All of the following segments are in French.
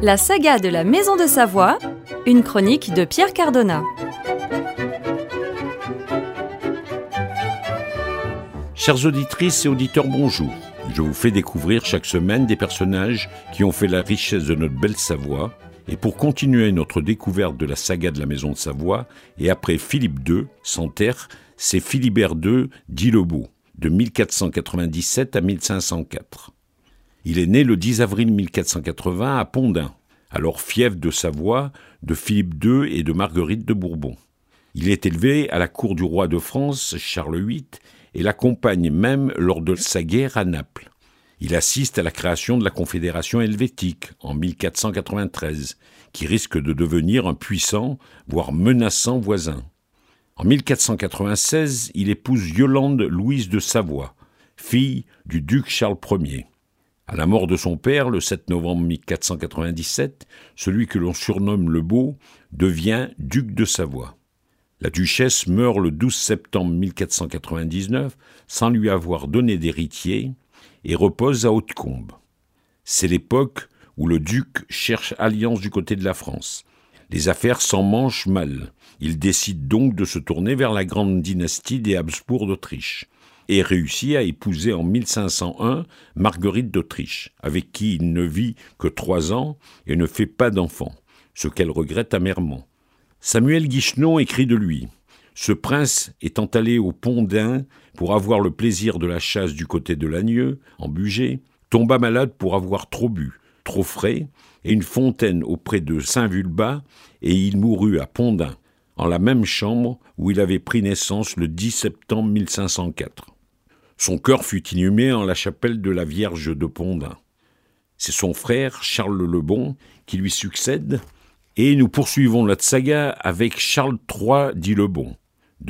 La saga de la Maison de Savoie, une chronique de Pierre Cardona. Chères auditrices et auditeurs, bonjour. Je vous fais découvrir chaque semaine des personnages qui ont fait la richesse de notre belle Savoie. Et pour continuer notre découverte de la saga de la Maison de Savoie, et après Philippe II, Santerre, c'est Philibert II d'Illebeau, de 1497 à 1504. Il est né le 10 avril 1480 à Pondin, alors fief de Savoie, de Philippe II et de Marguerite de Bourbon. Il est élevé à la cour du roi de France, Charles VIII, et l'accompagne même lors de sa guerre à Naples. Il assiste à la création de la Confédération helvétique en 1493, qui risque de devenir un puissant, voire menaçant voisin. En 1496, il épouse Yolande Louise de Savoie, fille du duc Charles Ier. À la mort de son père, le 7 novembre 1497, celui que l'on surnomme le Beau devient duc de Savoie. La duchesse meurt le 12 septembre 1499 sans lui avoir donné d'héritier et repose à Hautecombe. C'est l'époque où le duc cherche alliance du côté de la France. Les affaires s'emmanchent mal. Il décide donc de se tourner vers la grande dynastie des Habsbourg d'Autriche et réussit à épouser en 1501 Marguerite d'Autriche, avec qui il ne vit que 3 ans et ne fait pas d'enfant, ce qu'elle regrette amèrement. Samuel Guichenon écrit de lui « Ce prince étant allé au Pont d'Ain pour avoir le plaisir de la chasse du côté de Lagneux, en Bugey, tomba malade pour avoir trop bu, trop frais, et une fontaine auprès de Saint-Vulbas, et il mourut à Pont d'Ain, en la même chambre où il avait pris naissance le 10 septembre 1504. Son corps fut inhumé en la chapelle de la Vierge de Pont d'Ain. C'est son frère, Charles le Bon, qui lui succède, et nous poursuivons notre saga avec Charles III d'Illebeau, de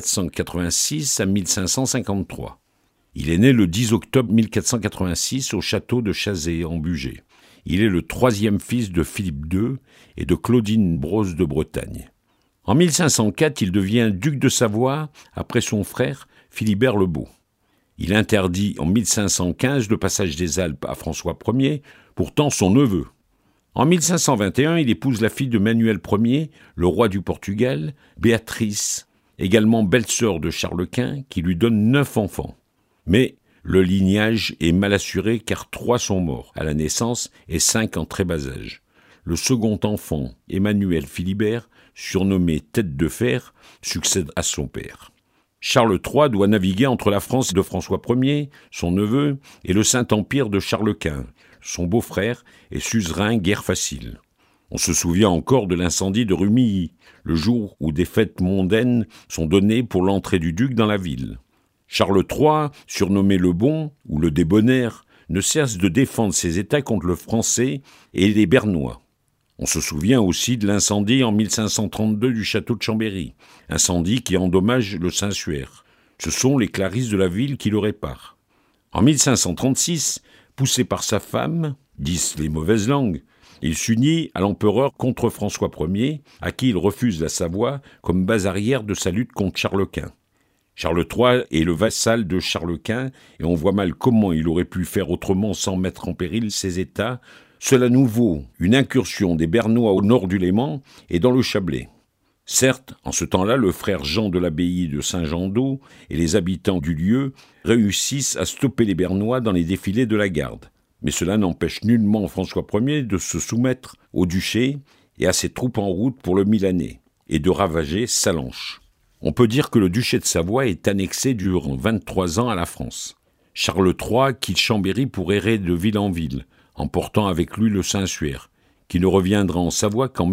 1486 à 1553. Il est né le 10 octobre 1486 au château de Chazé, en Bugey. Il est le 3e fils de Philippe II et de Claudine Brosse de Bretagne. En 1504, il devient duc de Savoie après son frère Philibert le Beau. Il interdit en 1515 le passage des Alpes à François Ier, pourtant son neveu. En 1521, il épouse la fille de Manuel Ier, le roi du Portugal, Béatrice, également belle-sœur de Charles Quint, qui lui donne 9 enfants. Mais le lignage est mal assuré car 3 sont morts à la naissance et 5 en très bas âge. Le second enfant, Emmanuel Philibert, surnommé Tête de Fer, succède à son père. Charles III doit naviguer entre la France de François Ier, son neveu, et le Saint-Empire de Charles Quint, son beau-frère, et suzerain guère facile. On se souvient encore de l'incendie de Rumilly, le jour où des fêtes mondaines sont données pour l'entrée du duc dans la ville. Charles III, surnommé le Bon ou le Débonnaire, ne cesse de défendre ses États contre le Français et les Bernois. On se souvient aussi de l'incendie en 1532 du château de Chambéry, incendie qui endommage le Saint-Suaire. Ce sont les clarisses de la ville qui le réparent. En 1536, poussé par sa femme, disent les mauvaises langues, il s'unit à l'empereur contre François Ier, à qui il refuse la Savoie comme base arrière de sa lutte contre Charles Quint. Charles III est le vassal de Charles Quint, et on voit mal comment il aurait pu faire autrement sans mettre en péril ses États. Cela nous vaut une incursion des Bernois au nord du Léman et dans le Chablais. Certes, en ce temps-là, le frère Jean de l'abbaye de Saint-Jean-d'Eau et les habitants du lieu réussissent à stopper les Bernois dans les défilés de la garde. Mais cela n'empêche nullement François Ier de se soumettre au duché et à ses troupes en route pour le Milanais et de ravager Sallanches. On peut dire que le duché de Savoie est annexé durant 23 ans à la France. Charles III quitte Chambéry pour errer de ville en ville, emportant avec lui le Saint-Suaire, qui ne reviendra en Savoie qu'en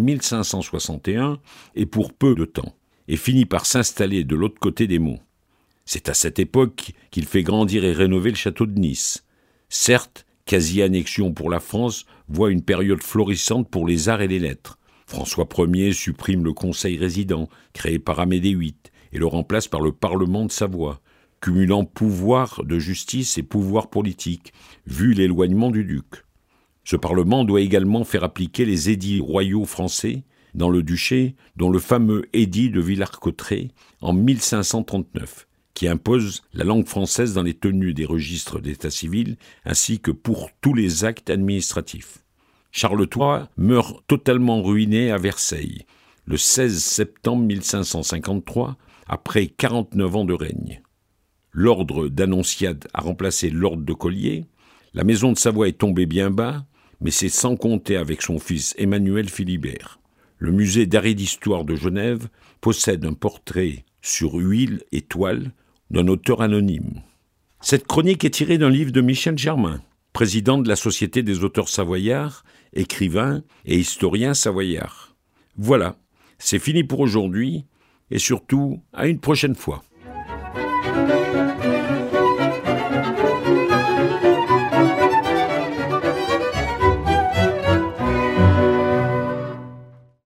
1561 et pour peu de temps, et finit par s'installer de l'autre côté des monts. C'est à cette époque qu'il fait grandir et rénover le château de Nice. Certes, quasi-annexion pour la France voit une période florissante pour les arts et les lettres. François Ier supprime le conseil résident, créé par Amédée VIII, et le remplace par le Parlement de Savoie, cumulant pouvoir de justice et pouvoir politique, vu l'éloignement du duc. Ce Parlement doit également faire appliquer les édits royaux français dans le duché, dont le fameux édit de Villars-Cotterêts en 1539, qui impose la langue française dans les tenues des registres d'état civil ainsi que pour tous les actes administratifs. Charles III meurt totalement ruiné à Versailles, le 16 septembre 1553, après 49 ans de règne. L'ordre d'Annonciade a remplacé l'ordre de Collier. La maison de Savoie est tombée bien bas, mais c'est sans compter avec son fils Emmanuel Philibert. Le musée d'art et d'histoire de Genève possède un portrait sur huile et toile d'un auteur anonyme. Cette chronique est tirée d'un livre de Michel Germain, président de la Société des auteurs savoyards, écrivain et historien savoyard. Voilà, c'est fini pour aujourd'hui, et surtout, à une prochaine fois.